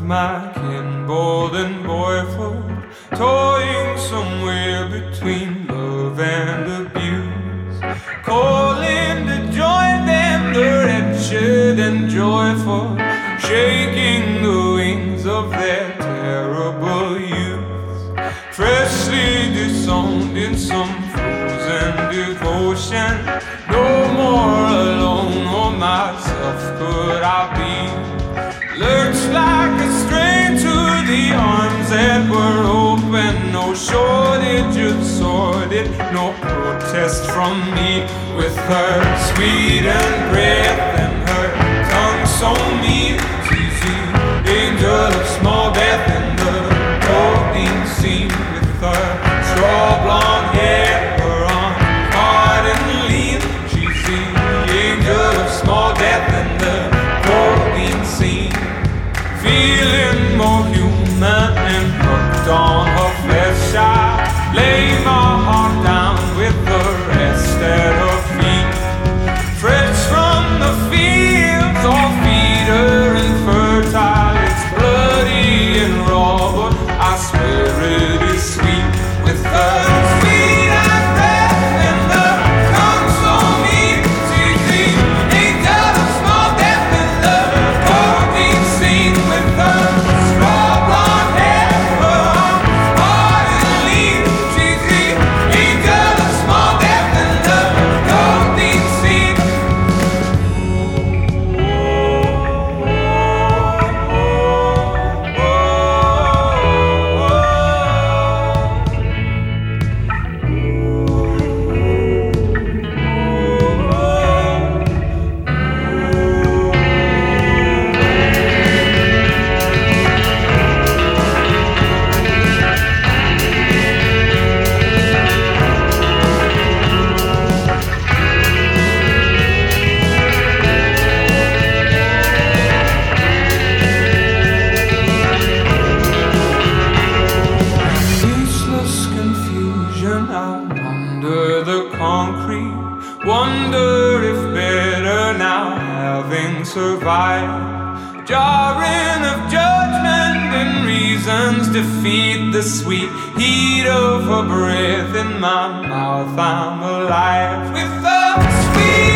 my kin, bold and boyful, toying somewhere between love and abuse, calling to join them, the wretched and joyful, shaking the wings of their terrible youth, freshly disowned in some frozen devotion. No more alone or myself could I be, lurched like a strain to the arms that were open. No shortage of sordid, no protest from me. With her sweetened breath and her tongue so mean, she's the angel of small death in the golden scene. With her straw blonde hair, her arm hard and lean, she's the angel of small death in the golden scene. Feeling more human and hooked on her flesh, I lay my heart down with the rest at her feet. Fresh from the fields, all feeder and fertile, it's bloody and raw, but I swear it is sweet. With the sweet and breath and the tongue so mean, she's the angel of small death in the golden scene. With her straw blonde hair, her arms hard and lean, she's the angel of small death in the golden scene. Ceaseless confusion, I wonder the concrete, wonder if better now having survived. Jarring of judgment and reasons defeat the sweet heat of her breath in my mouth. I'm alive with the sweet